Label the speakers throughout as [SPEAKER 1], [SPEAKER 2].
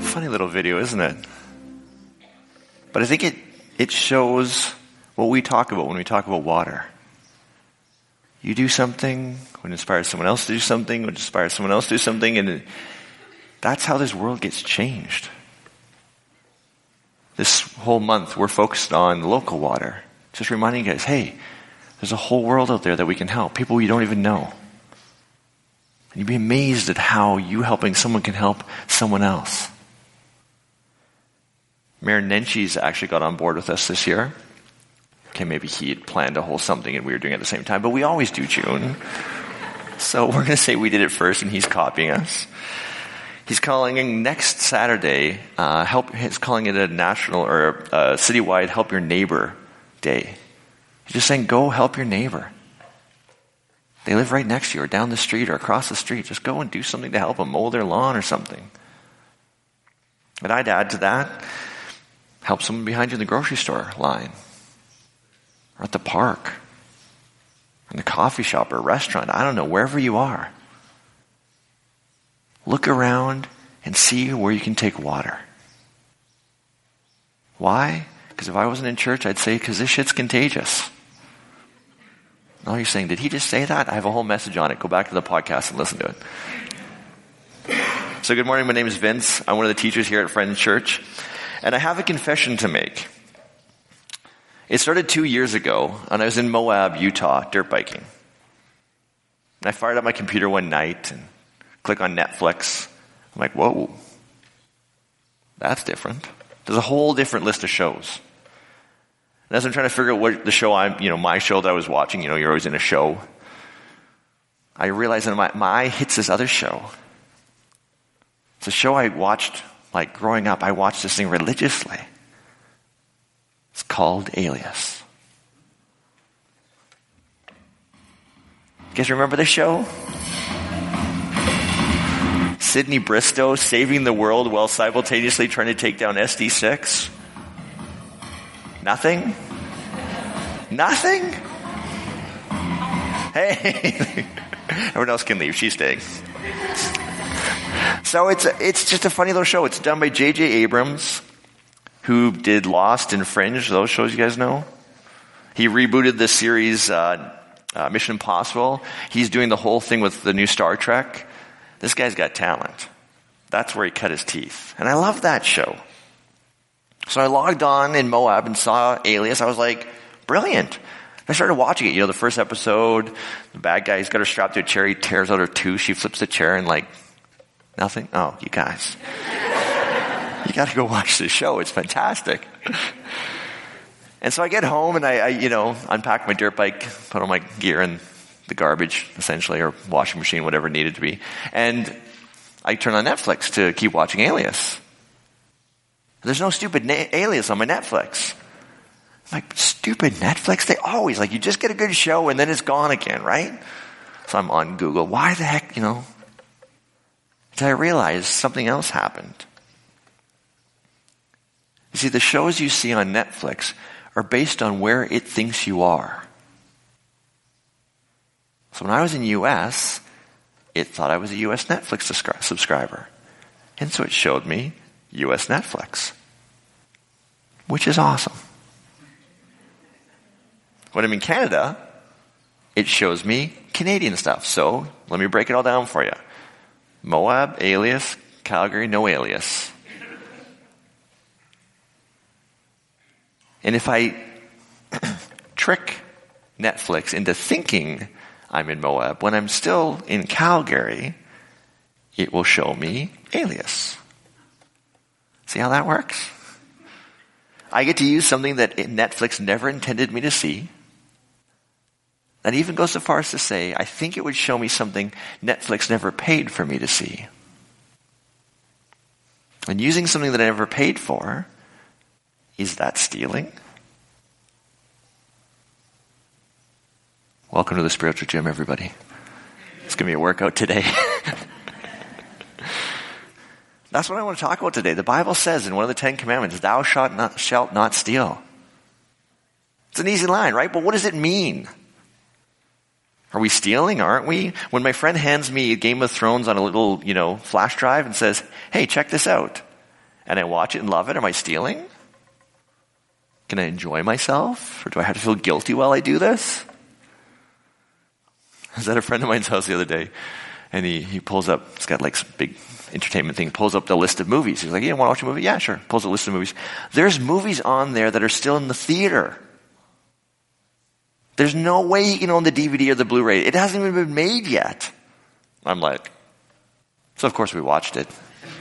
[SPEAKER 1] funny little video, isn't it? But I think it shows what we talk about when we talk about water. You do something, would inspire someone else to do something, would inspire someone else to do something, and that's how this world gets changed. This whole month, we're focused on local water. Just reminding you guys, hey, there's a whole world out there that we can help. People you don't even know. And you'd be amazed at how you helping someone can help someone else. Mayor Nenchi's actually got on board with us this year. Okay, maybe he had planned to hold something and we were doing it at the same time, but we always do June. So we're going to say we did it first and he's copying us. He's calling it next Saturday, he's calling it a national or a citywide Help Your Neighbor Day. He's just saying, go help your neighbor. They live right next to you or down the street or across the street. Just go and do something to help them, mow their lawn or something. And I'd add to that, help someone behind you in the grocery store line or at the park, in the coffee shop or restaurant. I don't know, wherever you are. Look around and see where you can take water. Why? Because if I wasn't in church, I'd say, because this shit's contagious. No, you're saying, did he just say that? I have a whole message on it. Go back to the podcast and listen to it. So good morning, my name is Vince. I'm one of the teachers here at Friends Church. And I have a confession to make. It started 2 years ago, and I was in Moab, Utah, dirt biking. And I fired up my computer one night and click on Netflix. I'm like, whoa, that's different. There's a whole different list of shows. And as I'm trying to figure out what the show my show that I was watching, you're always in a show. I realized that my eye hits this other show. It's a show I watched, like growing up, I watched this thing religiously. It's called Alias. You guys remember this show? Sydney Bristow saving the world while simultaneously trying to take down SD6? Nothing? Nothing? Hey! Everyone else can leave. She's staying. So it's just a funny little show. It's done by J.J. Abrams, who did Lost and Fringe. Those shows you guys know. He rebooted this series, Mission Impossible. He's doing the whole thing with the new Star Trek. This guy's got talent. That's where he cut his teeth. And I love that show. So I logged on in Moab and saw Alias. I was like, brilliant. I started watching it. The first episode, the bad guy, he's got her strapped to a chair. He tears out her tooth. She flips the chair and nothing. Oh, you guys. You got to go watch this show. It's fantastic. And so I get home and I unpack my dirt bike, put all my gear in the garbage, essentially, or washing machine, whatever it needed to be. And I turn on Netflix to keep watching Alias. There's no stupid Alias on my Netflix. I'm like, stupid Netflix? They always, you just get a good show and then it's gone again, right? So I'm on Google. Why the heck, Until I realized something else happened. You see, the shows you see on Netflix are based on where it thinks you are. So when I was in U.S., it thought I was a U.S. Netflix subscriber. And so it showed me U.S. Netflix, which is awesome. When I'm in Canada, it shows me Canadian stuff. So let me break it all down for you. Moab, Alias, Calgary, no Alias. And if I trick Netflix into thinking I'm in Moab, when I'm still in Calgary, it will show me Alias. See how that works? I get to use something that Netflix never intended me to see. That even goes so far as to say, I think it would show me something Netflix never paid for me to see. And using something that I never paid for, is that stealing? Welcome to the spiritual gym, everybody. It's going to be a workout today. That's what I want to talk about today. The Bible says in one of the 10 Commandments, thou shalt not steal. It's an easy line, right? But what does it mean? Are we stealing? Aren't we? When my friend hands me Game of Thrones on a little, flash drive and says, hey, check this out. and I watch it and love it, am I stealing? Can I enjoy myself? Or do I have to feel guilty while I do this? I was at a friend of mine's house the other day, and he pulls up, he's got like some big entertainment thing, pulls up the list of movies. He's like, yeah, want to watch a movie? Yeah, sure. Pulls a list of movies. There's movies on there that are still in the theater. There's no way you can own the DVD or the Blu-ray. It hasn't even been made yet. I'm like, so of course we watched it.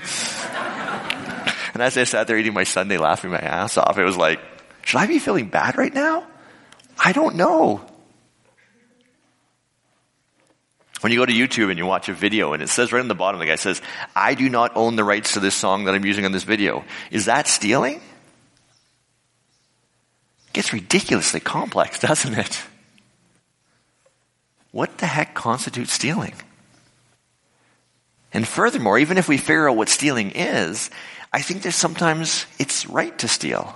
[SPEAKER 1] And as I sat there eating my sundae, laughing my ass off, it was like, should I be feeling bad right now? I don't know. When you go to YouTube and you watch a video and it says right on the bottom, the guy says, I do not own the rights to this song that I'm using on this video. Is that stealing? It gets ridiculously complex, doesn't it? What the heck constitutes stealing? And furthermore, even if we figure out what stealing is, I think that sometimes it's right to steal.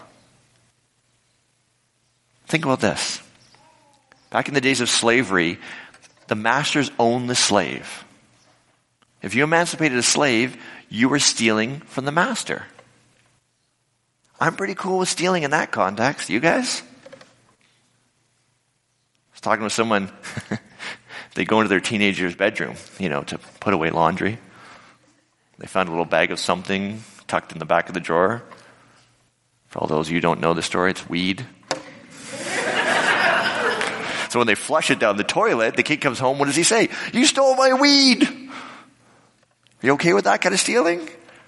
[SPEAKER 1] Think about this. Back in the days of slavery, the masters owned the slave. If you emancipated a slave, you were stealing from the master. I'm pretty cool with stealing in that context. You guys? I was talking with someone, they go into their teenager's bedroom, to put away laundry. They found a little bag of something tucked in the back of the drawer. For all those of you who don't know the story, it's weed. So when they flush it down the toilet, the kid comes home, what does he say? You stole my weed! Are you okay with that kind of stealing? It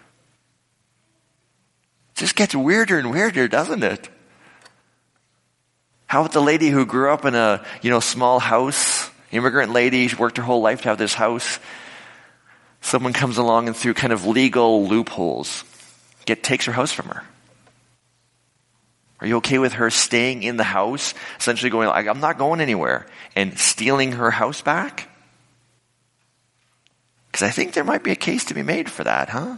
[SPEAKER 1] just gets weirder and weirder, doesn't it? How about the lady who grew up in a, small house, immigrant lady, she worked her whole life to have this house. Someone comes along and through kind of legal loopholes, takes her house from her. Are you okay with her staying in the house, essentially going, I'm not going anywhere, and stealing her house back? Because I think there might be a case to be made for that, huh?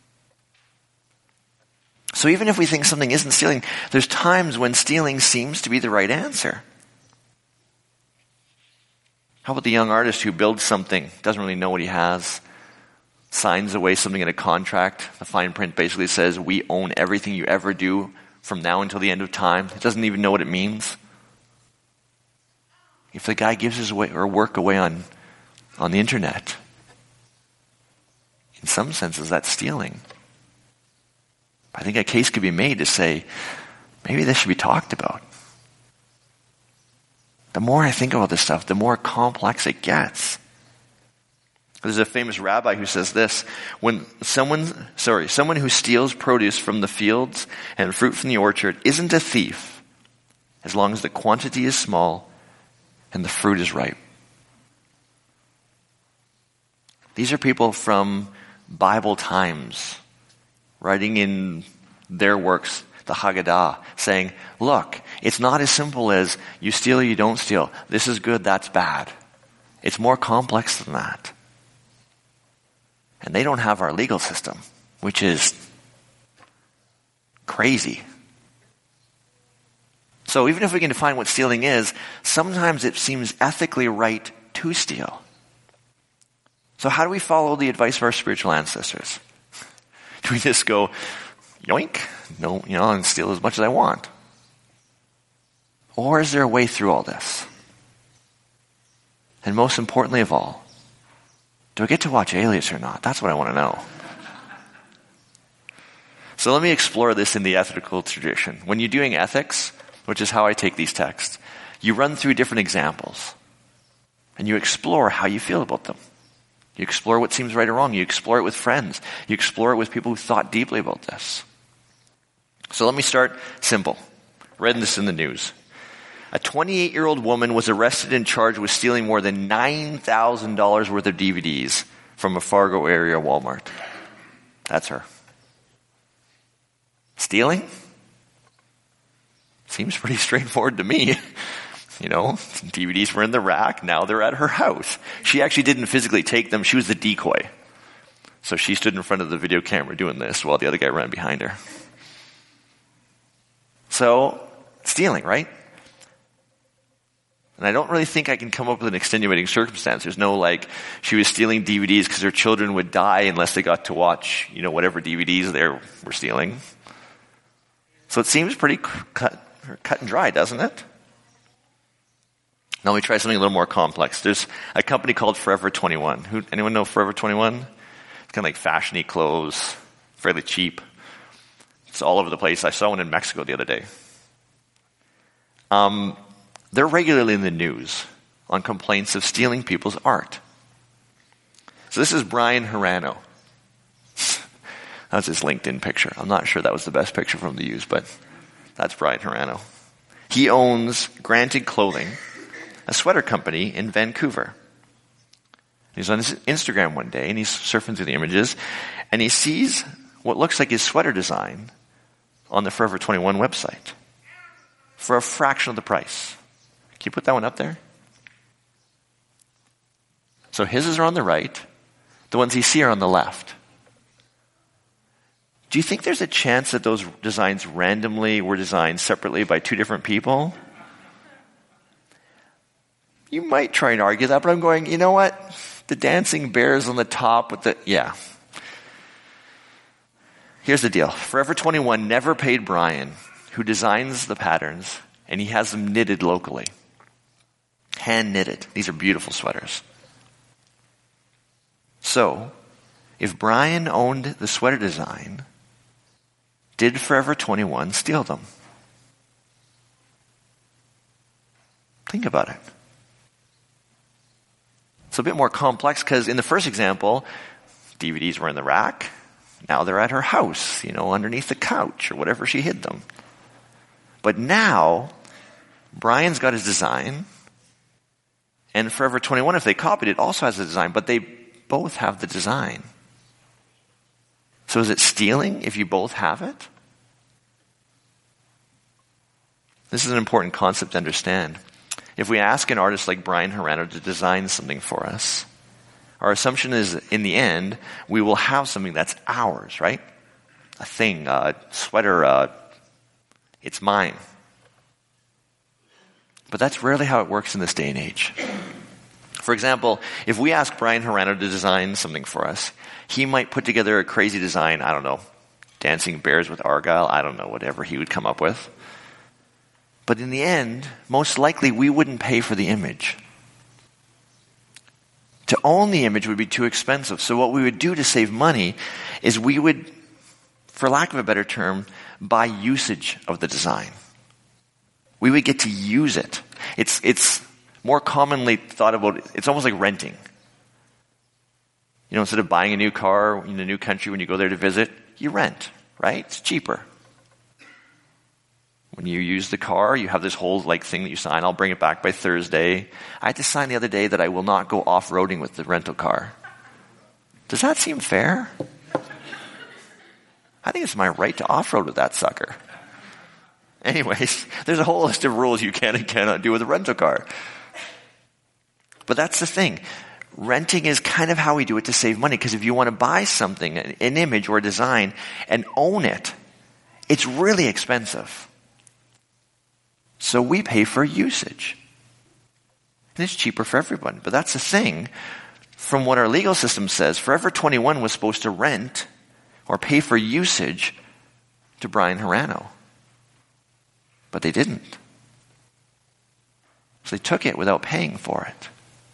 [SPEAKER 1] So even if we think something isn't stealing, there's times when stealing seems to be the right answer. How about the young artist who builds something, doesn't really know what he has, signs away something in a contract. The fine print basically says, we own everything you ever do from now until the end of time. He doesn't even know what it means. If the guy gives his work away on the internet, in some senses that's stealing. I think a case could be made to say, maybe this should be talked about. The more I think about this stuff, the more complex it gets. There's a famous rabbi who says this, when someone who steals produce from the fields and fruit from the orchard isn't a thief, as long as the quantity is small and the fruit is ripe. These are people from Bible times, writing in their works, the Haggadah, saying, look, it's not as simple as you steal or you don't steal. This is good, that's bad. It's more complex than that. And they don't have our legal system, which is crazy. So even if we can define what stealing is, sometimes it seems ethically right to steal. So how do we follow the advice of our spiritual ancestors? Do we just go, yoink, no, and steal as much as I want? Or is there a way through all this? And most importantly of all, do I get to watch Alias or not? That's what I want to know. So let me explore this in the ethical tradition. When you're doing ethics, which is how I take these texts, you run through different examples. And you explore how you feel about them. You explore what seems right or wrong. You explore it with friends. You explore it with people who thought deeply about this. So let me start simple. Read this in the news. A 28-year-old woman was arrested and charged with stealing more than $9,000 worth of DVDs from a Fargo area Walmart. That's her. Stealing? Seems pretty straightforward to me. DVDs were in the rack. Now they're at her house. She actually didn't physically take them. She was the decoy. So she stood in front of the video camera doing this while the other guy ran behind her. So, stealing, right? And I don't really think I can come up with an extenuating circumstance. There's no like, she was stealing DVDs because her children would die unless they got to watch, whatever DVDs they were stealing. So it seems pretty cut and dry, doesn't it? Now let me try something a little more complex. There's a company called Forever 21. Anyone know Forever 21? It's kind of like fashiony clothes, fairly cheap. It's all over the place. I saw one in Mexico the other day. They're regularly in the news on complaints of stealing people's art. So this is Brian Hirano. That's his LinkedIn picture. I'm not sure that was the best picture for him to use, but that's Brian Hirano. He owns Granted Clothing, a sweater company in Vancouver. He's on his Instagram one day, and he's surfing through the images, and he sees what looks like his sweater design on the Forever 21 website for a fraction of the price. Can you put that one up there? So his are on the right. The ones you see are on the left. Do you think there's a chance that those designs randomly were designed separately by two different people? You might try and argue that, but I'm going, you know what? The dancing bears on the top with yeah. Here's the deal. Forever 21 never paid Brian, who designs the patterns, and he has them knitted locally. Hand knitted. These are beautiful sweaters. So, if Brian owned the sweater design, did Forever 21 steal them? Think about it. It's a bit more complex because in the first example, DVDs were in the rack. Now they're at her house, underneath the couch or whatever she hid them. But now, Brian's got his design, and Forever 21, if they copied it, also has a design, but they both have the design. So is it stealing if you both have it? This is an important concept to understand. If we ask an artist like Brian Hirano to design something for us, our assumption is, in the end, we will have something that's ours, right? A thing, a sweater, it's mine. But that's rarely how it works in this day and age. For example, if we ask Brian Hirano to design something for us, he might put together a crazy design, I don't know, dancing bears with Argyle, I don't know, whatever he would come up with. But in the end, most likely we wouldn't pay for the image. To own the image would be too expensive. So what we would do to save money is we would, for lack of a better term, buy usage of the design. We would get to use it. It's more commonly thought about, it's almost like renting. Instead of buying a new car in a new country when you go there to visit, you rent, right? It's cheaper. When you use the car, you have this whole thing that you sign. I'll bring it back by Thursday. I had to sign the other day that I will not go off-roading with the rental car. Does that seem fair? I think it's my right to off-road with that sucker. Anyways, there's a whole list of rules you can and cannot do with a rental car. But that's the thing. Renting is kind of how we do it to save money, because if you want to buy something, an image or a design, and own it, it's really expensive. So we pay for usage. And it's cheaper for everyone. But that's the thing. From what our legal system says, Forever 21 was supposed to rent or pay for usage to Brian Hirano. But they didn't. So they took it without paying for it.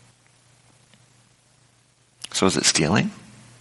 [SPEAKER 1] So is it stealing?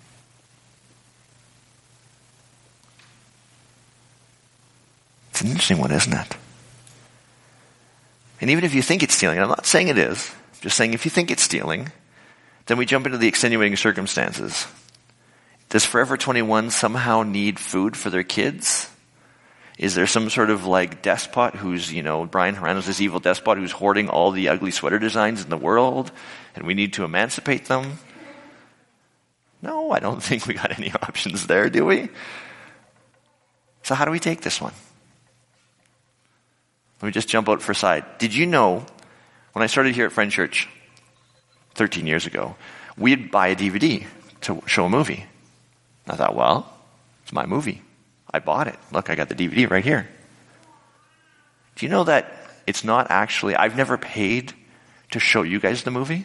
[SPEAKER 1] It's an interesting one, isn't it? And even if you think it's stealing, and I'm not saying it is, I'm just saying if you think it's stealing, then we jump into the extenuating circumstances. Does Forever 21 somehow need food for their kids? Is there some sort of despot who's, Brian Hirano's this evil despot who's hoarding all the ugly sweater designs in the world, and we need to emancipate them? No, I don't think we got any options there, do we? So how do we take this one? Let me just jump out for a side. Did you know, when I started here at Friend Church 13 years ago, we'd buy a DVD to show a movie. I thought, well, it's my movie. I bought it. Look, I got the DVD right here. Do you know that it's not actually, I've never paid to show you guys the movie.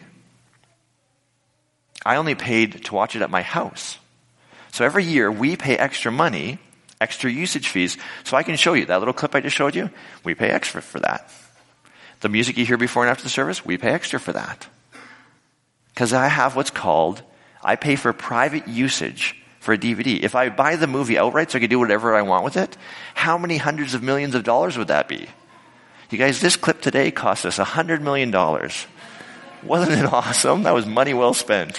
[SPEAKER 1] I only paid to watch it at my house. So every year we pay extra money, extra usage fees, so I can show you that little clip I just showed you. We pay extra for that. The music you hear before and after the service, we pay extra for that. Because I have what's called, I pay for private usage for a DVD. If I buy the movie outright so I can do whatever I want with it, how many hundreds of millions of dollars would that be? You guys, this clip today cost us $100 million. Wasn't it awesome? That was money well spent.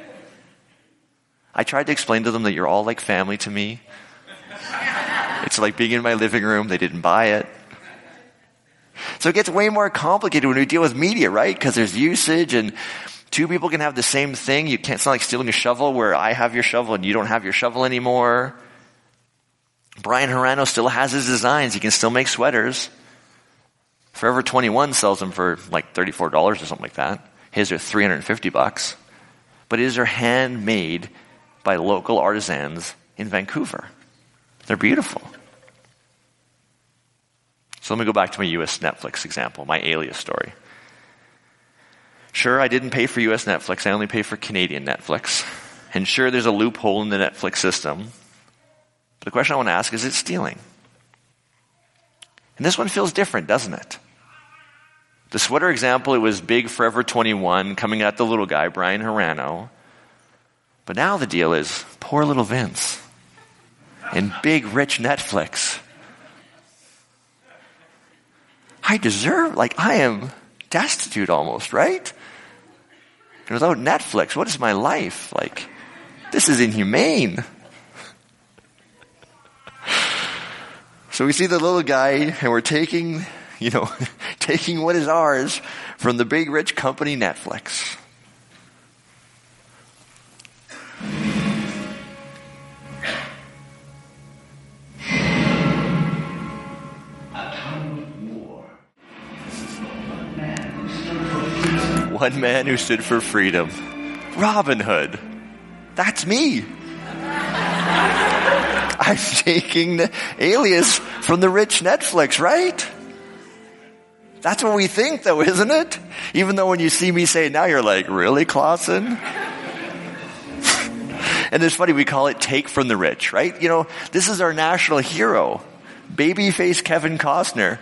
[SPEAKER 1] I tried to explain to them that you're all like family to me. It's like being in my living room. They didn't buy it. So it gets way more complicated when we deal with media, right? Because there's usage and two people can have the same thing. You can't, it's not like stealing a shovel where I have your shovel and you don't have your shovel anymore. Brian Harano still has his designs. He can still make sweaters. Forever 21 sells them for like $34 or something like that. His are $350. But his are handmade by local artisans in Vancouver. They're beautiful. So let me go back to my US Netflix example, my Alias story. Sure, I didn't pay for US Netflix. I only pay for Canadian Netflix. And sure, there's a loophole in the Netflix system. But the question I want to ask is it stealing? And this one feels different, doesn't it? The sweater example, it was big Forever 21 coming at the little guy, Brian Harano. But now the deal is poor little Vince and big rich Netflix. I am destitute almost, right? And without Netflix, what is my life? Like, this is inhumane. So we see the little guy and we're taking what is ours from the big rich company Netflix. One man who stood for freedom. Robin Hood. That's me. I'm taking the Alias from the rich Netflix, right? That's what we think though, isn't it? Even though when you see me say it now, you're like, really, Clausen? And it's funny, we call it Take from the Rich, right? This is our national hero. Babyface Kevin Costner.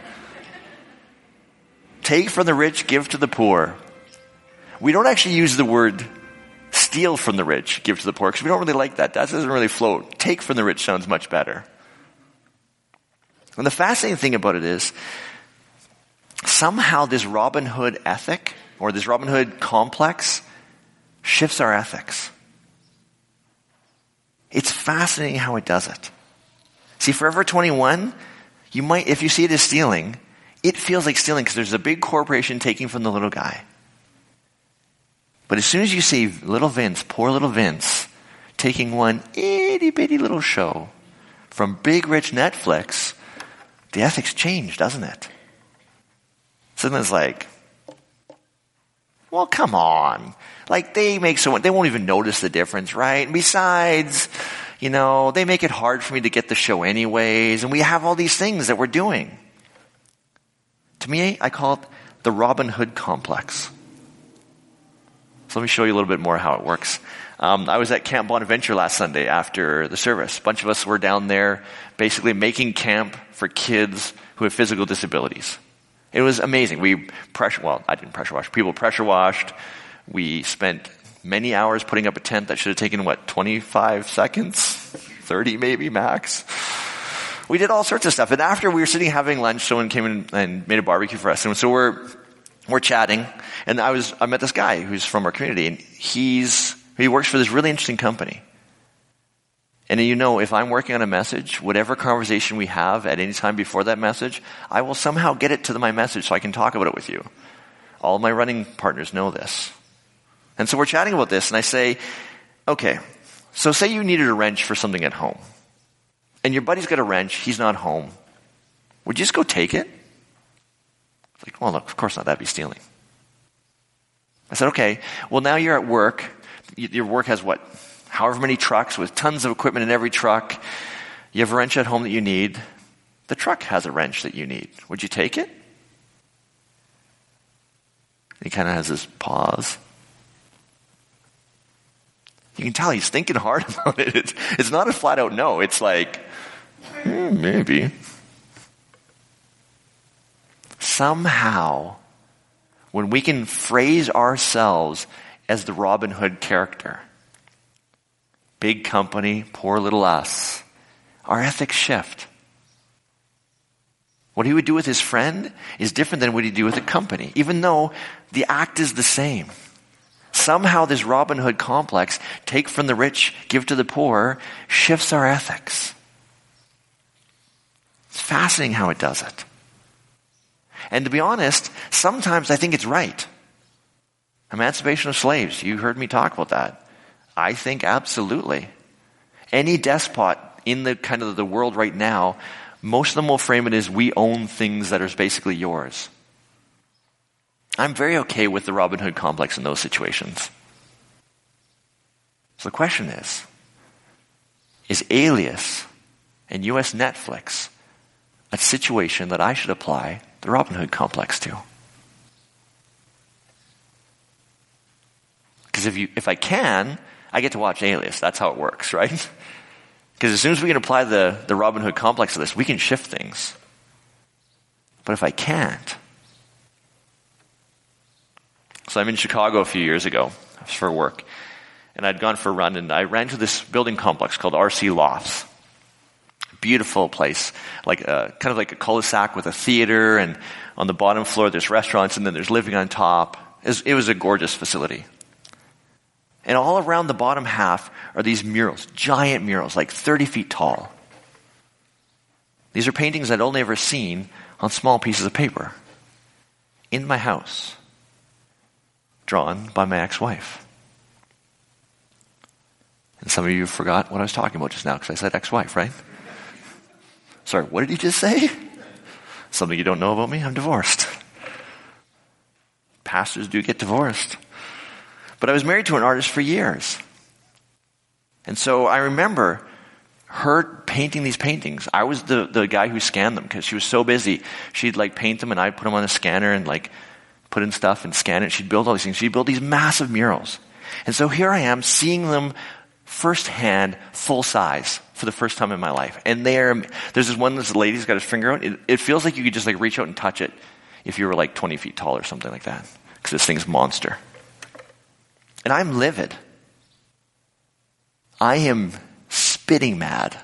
[SPEAKER 1] Take from the rich, give to the poor. We don't actually use the word steal from the rich, give to the poor, because we don't really like that. That doesn't really float. Take from the rich sounds much better. And the fascinating thing about it is, somehow this Robin Hood ethic, or this Robin Hood complex, shifts our ethics. It's fascinating how it does it. See, Forever 21, if you see it as stealing, it feels like stealing because there's a big corporation taking from the little guy. But as soon as you see little Vince, poor little Vince, taking one itty bitty little show from big rich Netflix, the ethics change, doesn't it? Something's like, well, come on. Like, they won't even notice the difference, right? And besides, they make it hard for me to get the show anyways, and we have all these things that we're doing. To me, I call it the Robin Hood complex. So let me show you a little bit more how it works. I was at Camp Bonaventure last Sunday after the service. A bunch of us were down there basically making camp for kids who have physical disabilities. It was amazing. I didn't pressure wash. People pressure washed. We spent many hours putting up a tent that should have taken, 25 seconds? 30 maybe, max? We did all sorts of stuff. And after we were sitting having lunch, someone came in and made a barbecue for us. And so we're chatting. And I met this guy who's from our community. And he works for this really interesting company. And if I'm working on a message, whatever conversation we have at any time before that message, I will somehow get it to my message so I can talk about it with you. All of my running partners know this. And so we're chatting about this, and I say, okay, so say you needed a wrench for something at home. And your buddy's got a wrench, he's not home. Would you just go take it? It's like, well, look, of course not, that'd be stealing. I said, okay, well now you're at work. Your work has however many trucks with tons of equipment in every truck. You have a wrench at home that you need. The truck has a wrench that you need. Would you take it? He kind of has this pause. You can tell he's thinking hard about it. It's not a flat out no. It's like, maybe. Somehow, when we can phrase ourselves as the Robin Hood character, big company, poor little us, our ethics shift. What he would do with his friend is different than what he'd do with the company, even though the act is the same. Somehow this Robin Hood complex, take from the rich, give to the poor, shifts our ethics. It's fascinating how it does it. And to be honest, sometimes I think it's right. Emancipation of slaves, you heard me talk about that. I think absolutely. Any despot in the kind of the world right now, most of them will frame it as we own things that are basically yours. I'm very okay with the Robin Hood complex in those situations. So the question is Alias and US Netflix a situation that I should apply the Robin Hood complex to? Because if I can, I get to watch Alias. That's how it works, right? Because as soon as we can apply the Robin Hood complex to this, we can shift things. But if I can't, so I'm in Chicago a few years ago for work, and I'd gone for a run, and I ran to this building complex called RC Lofts. Beautiful place, kind of like a cul-de-sac with a theater, and on the bottom floor there's restaurants, and then there's living on top. It was a gorgeous facility. And all around the bottom half are these murals, giant murals, like 30 feet tall. These are paintings I'd only ever seen on small pieces of paper. In my house. Drawn by my ex-wife. And some of you forgot what I was talking about just now because I said ex-wife, right? Sorry, what did he just say? Something you don't know about me? I'm divorced. Pastors do get divorced. But I was married to an artist for years. And so I remember her painting these paintings. I was the guy who scanned them because she was so busy. She'd paint them and I'd put them on a scanner and put in stuff and scan it. She'd build all these things. She'd build these massive murals. And so here I am seeing them firsthand, full size for the first time in my life. And there's this one, this lady's got his finger out. It feels like you could just reach out and touch it if you were 20 feet tall or something like that. Because this thing's monster. And I'm livid. I am spitting mad.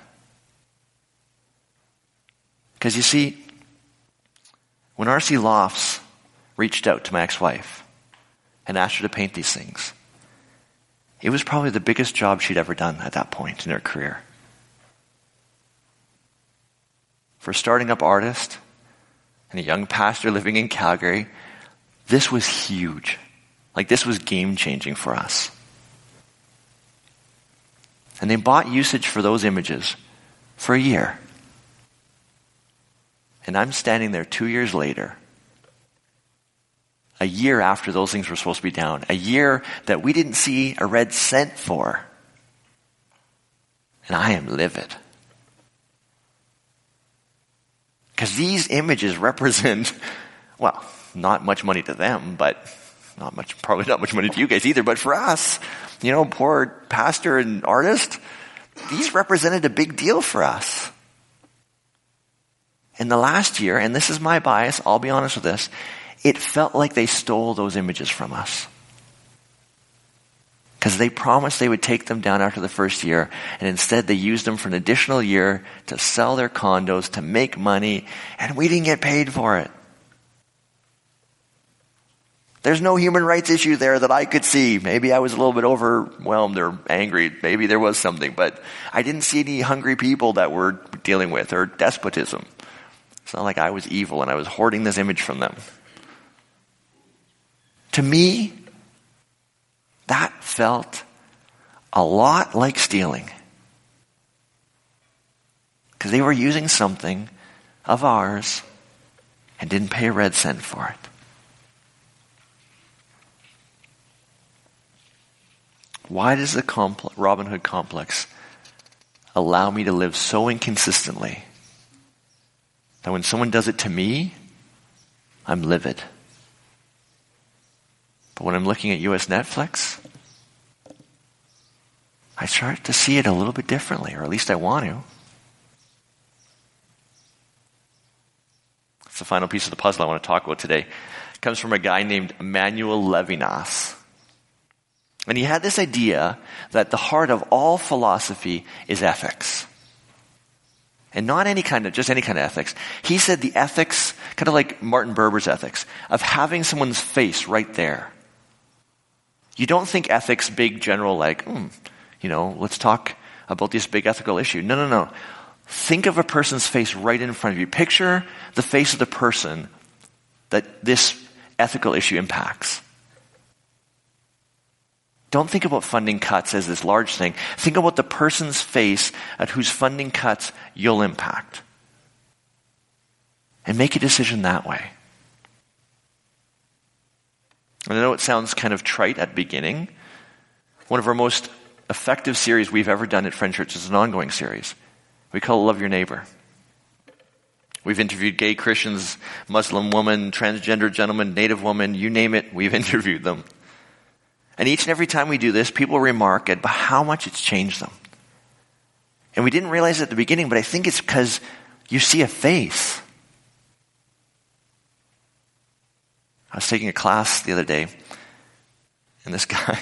[SPEAKER 1] Because you see, when RC Lofts reached out to my ex-wife and asked her to paint these things, it was probably the biggest job she'd ever done at that point in her career. For a starting up artist and a young pastor living in Calgary, this was huge. This was game-changing for us. And they bought usage for those images for a year. And I'm standing there 2 years later, a year after those things were supposed to be down, a year that we didn't see a red cent for. And I am livid. Because these images represent, not much money to them, but probably not much money to you guys either, but for us, poor pastor and artist, these represented a big deal for us. In the last year, and this is my bias, I'll be honest with this, it felt like they stole those images from us. Because they promised they would take them down after the first year, and instead they used them for an additional year to sell their condos, to make money, and we didn't get paid for it. There's no human rights issue there that I could see. Maybe I was a little bit overwhelmed or angry. Maybe there was something, but I didn't see any hungry people that we're dealing with or despotism. It's not like I was evil and I was hoarding this image from them. To me, that felt a lot like stealing. Because they were using something of ours and didn't pay a red cent for it. Why does the Robin Hood complex allow me to live so inconsistently that when someone does it to me, I'm livid? But when I'm looking at US Netflix, I start to see it a little bit differently, or at least I want to. It's the final piece of the puzzle I want to talk about today. It comes from a guy named Emmanuel Levinas. And he had this idea that the heart of all philosophy is ethics. And not just any kind of ethics. He said the ethics, kind of like Martin Buber's ethics, of having someone's face right there. You don't think ethics big, general, like, let's talk about this big ethical issue. No. Think of a person's face right in front of you. Picture the face of the person that this ethical issue impacts. Don't think about funding cuts as this large thing. Think about the person's face at whose funding cuts you'll impact. And make a decision that way. And I know it sounds kind of trite at the beginning. One of our most effective series we've ever done at Friend Church is an ongoing series. We call it Love Your Neighbor. We've interviewed gay Christians, Muslim women, transgender gentlemen, Native women, you name it, we've interviewed them. And each and every time we do this, people remark at how much it's changed them. And we didn't realize it at the beginning, but I think it's because you see a face. I was taking a class the other day, and this guy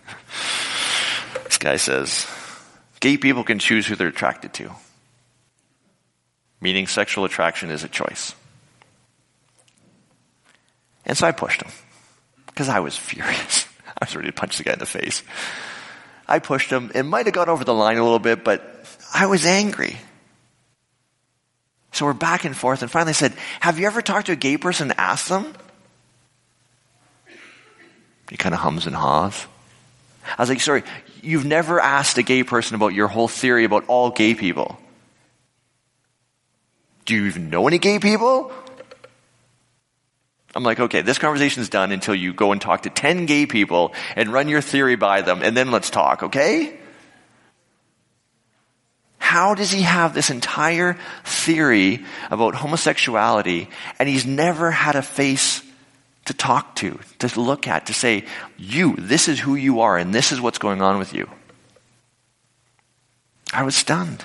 [SPEAKER 1] says, gay people can choose who they're attracted to. Meaning sexual attraction is a choice. And so I pushed him, because I was furious. I was ready to punch the guy in the face. I pushed him. It might have got over the line a little bit, but I was angry. So we're back and forth, and finally I said, have you ever talked to a gay person and asked them? He kind of hums and haws. I was like, sorry, you've never asked a gay person about your whole theory about all gay people. Do you even know any gay people? I'm like, okay, this conversation's done until you go and talk to 10 gay people and run your theory by them, and then let's talk, okay? How does he have this entire theory about homosexuality, and he's never had a face to talk to look at, to say, this is who you are, and this is what's going on with you? I was stunned.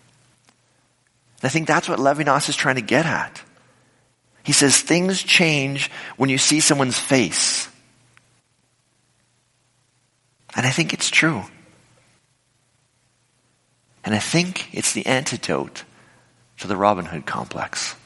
[SPEAKER 1] I think that's what Levinas is trying to get at. He says things change when you see someone's face. And I think it's true. And I think it's the antidote to the Robin Hood complex.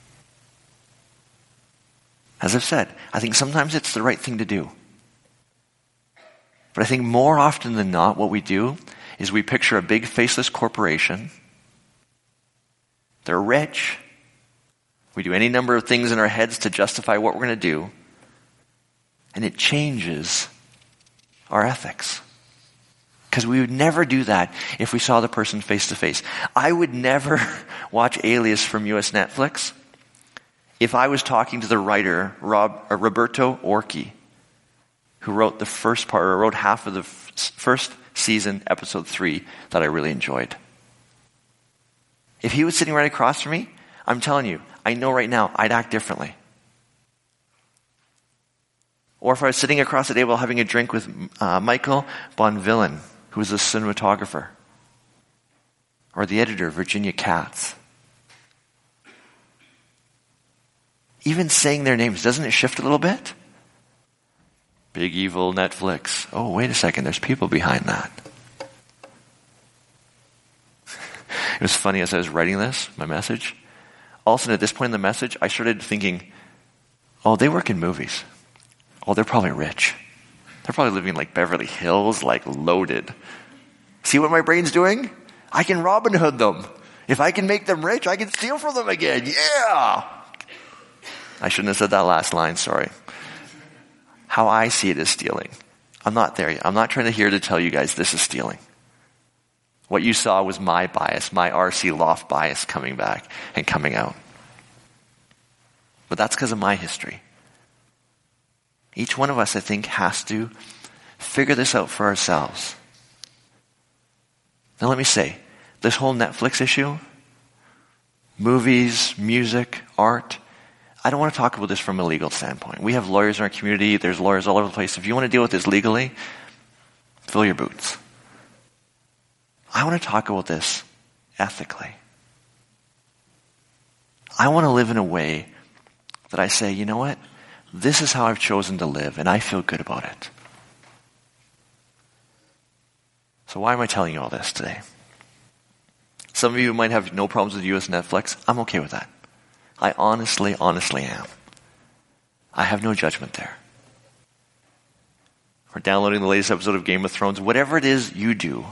[SPEAKER 1] As I've said, I think sometimes it's the right thing to do. But I think more often than not, what we do is we picture a big faceless corporation. They're rich. We do any number of things in our heads to justify what we're going to do. And it changes our ethics. Because we would never do that if we saw the person face to face. I would never watch Alias from US Netflix if I was talking to the writer, Roberto Orci, who wrote the first part, or wrote half of the first season, episode 3, that I really enjoyed. If he was sitting right across from me, I'm telling you, I know right now I'd act differently. Or if I was sitting across the table having a drink with Michael Bonvillain, who was a cinematographer, or the editor, Virginia Katz. Even saying their names, doesn't it shift a little bit? Big evil Netflix. Oh, wait a second, there's people behind that. It was funny as I was writing this, my message. All of a sudden, at this point in the message, I started thinking, oh, they work in movies. Oh, they're probably rich. They're probably living like Beverly Hills, like loaded. See what my brain's doing? I can Robin Hood them. If I can make them rich, I can steal from them again. Yeah! I shouldn't have said that last line, sorry. How I see it is stealing. I'm not there yet. I'm not trying to tell you guys this is stealing. What you saw was my bias, my RC Loft bias coming back and coming out. But that's because of my history. Each one of us, I think, has to figure this out for ourselves. Now let me say, this whole Netflix issue, movies, music, art, I don't want to talk about this from a legal standpoint. We have lawyers in our community. There's lawyers all over the place. If you want to deal with this legally, fill your boots. I want to talk about this ethically. I want to live in a way that I say, you know what? This is how I've chosen to live, and I feel good about it. So why am I telling you all this today? Some of you might have no problems with US Netflix. I'm okay with that. I honestly am. I have no judgment there. Or downloading the latest episode of Game of Thrones, whatever it is you do,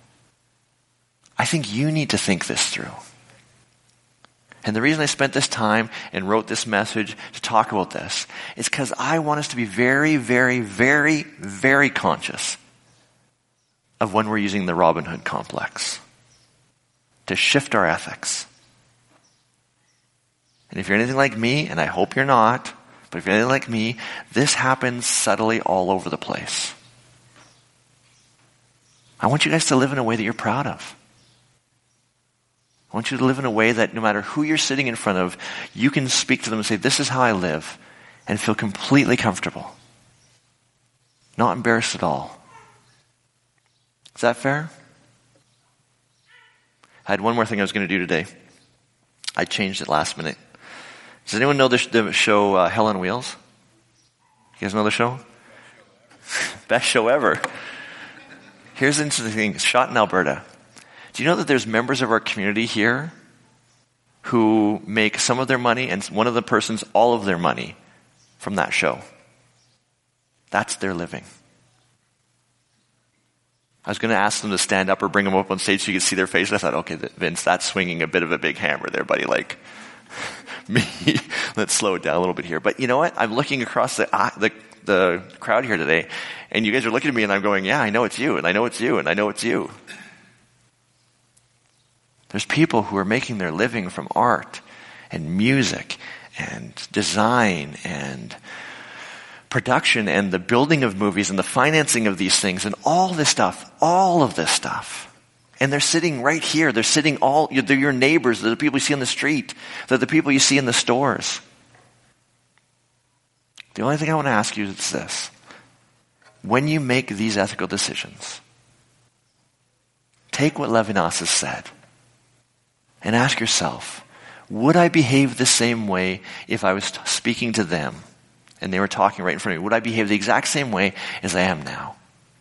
[SPEAKER 1] I think you need to think this through. And the reason I spent this time and wrote this message to talk about this is because I want us to be very, very, very, very conscious of when we're using the Robin Hood complex to shift our ethics. And if you're anything like me, and I hope you're not, but if you're anything like me, this happens subtly all over the place. I want you guys to live in a way that you're proud of. I want you to live in a way that no matter who you're sitting in front of, you can speak to them and say, this is how I live, and feel completely comfortable. Not embarrassed at all. Is that fair? I had one more thing I was going to do today. I changed it last minute. Does anyone know the show Hell on Wheels? You guys know the show? Best show ever. Here's the interesting thing. It's shot in Alberta. Do you know that there's members of our community here who make some of their money and one of the persons all of their money from that show? That's their living. I was going to ask them to stand up or bring them up on stage so you could see their face. And I thought, okay, Vince, that's swinging a bit of a big hammer there, buddy. Like me, let's slow it down a little bit here. But you know what? I'm looking across the crowd here today, and you guys are looking at me, and I'm going, yeah, I know it's you, and I know it's you, and I know it's you. There's people who are making their living from art and music and design and production and the building of movies and the financing of these things and all of this stuff. And they're sitting right here. They're sitting they're your neighbors. They're the people you see on the street. They're the people you see in the stores. The only thing I want to ask you is this. When you make these ethical decisions, take what Levinas has said and ask yourself, would I behave the same way if I was speaking to them and they were talking right in front of me? Would I behave the exact same way as I am now?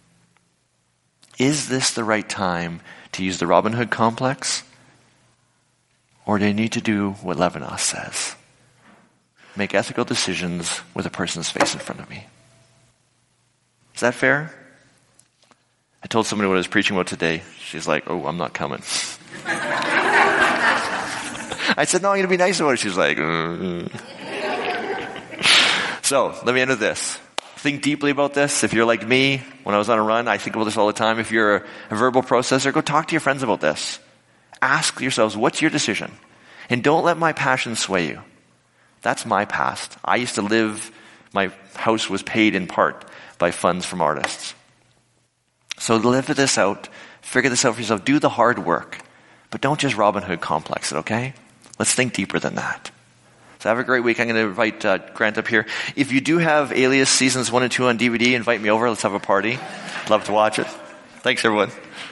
[SPEAKER 1] Is this the right time to use the Robin Hood complex? Or do I need to do what Levinas says? Make ethical decisions with a person's face in front of me. Is that fair? I told somebody what I was preaching about today. She's like, oh, I'm not coming. I said, no, I'm going to be nice about it. She's like, So, let me end with this. Think deeply about this. If you're like me, when I was on a run, I think about this all the time. If you're a verbal processor, go talk to your friends about this. Ask yourselves, what's your decision? And don't let my passion sway you. That's my past. I used to live, my house was paid in part by funds from artists. So live this out, figure this out for yourself, do the hard work. But don't just Robin Hood complex it, okay? Let's think deeper than that. So have a great week. I'm going to invite Grant up here. If you do have Alias Seasons 1 and 2 on DVD, invite me over. Let's have a party. Love to watch it. Thanks, everyone.